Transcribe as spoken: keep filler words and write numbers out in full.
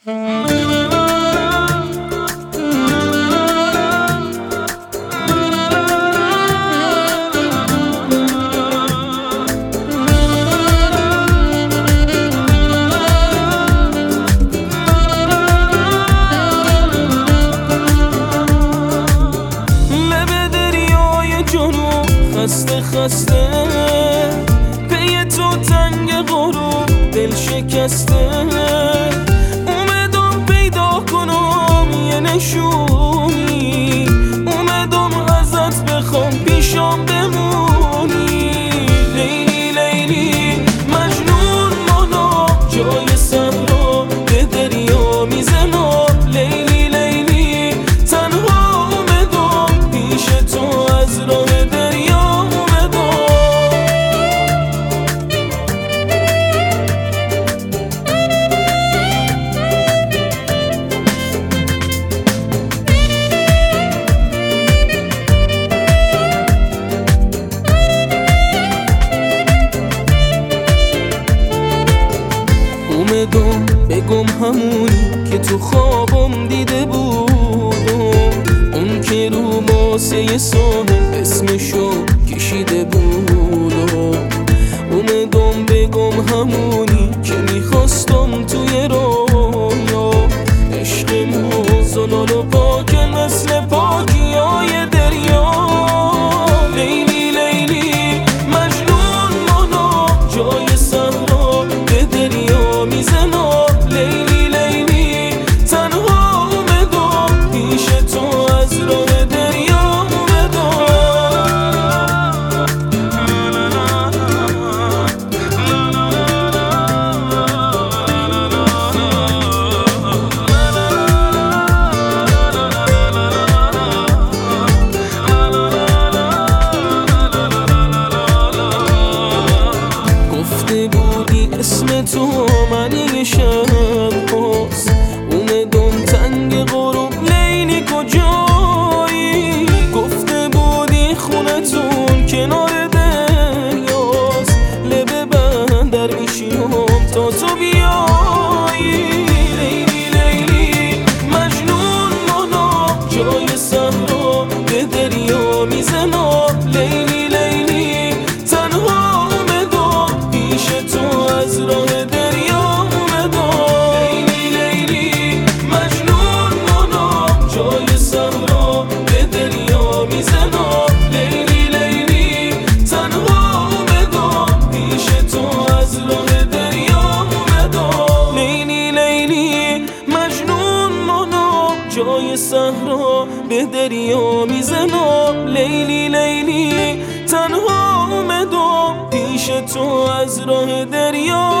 خسته خسته پی تو تنگ غروب دل شکسته، اومدم پیدا کنم یه نشونی، اومدم ازت بخوام پیشم بمونی. لیلی لیلی مجنون مانا جای صحرا به دریا میزنم. لیلی لیلی تنها اومدم پیش تو از راه اومدم بگم همونی که تو خوابم دیده بودم، اون که رو ماسه ساحل اسمشو کشیده بودم. اومدم بگم همونی که میخواستم توی رویا، عشقمون زلال و پاک مثل پاکی های دریا. لیلی لیلی مجنون مانا جای صحرا به دریا میزنم. لیلی لیلی تنها اومدم پیش تو از راه دریا اومدم. گفته بودی اسم تو من یه شب هاست، اومدم تنگ غروب لیلی کجایی. گفته بودی خونتون کنار دریاست، لبه بندر میشیم تا تو بیایی. لیلی لیلی مجنون مانا جای صحرا به دریا میزنم. لیلی لیلی تنها اومدم پیش تو از راه دریا اومدم. لیلی لیلی مجنون مانا جای صحرا به دریا میزنم. لیلی لیلی تنها اومدم پیش تو از راه دریا اومدم. لیلی لیلی مجنون مانا جای صحرا به دریا میزنم. لیلی لیلی تنها اومدم پیش تو از راه دریا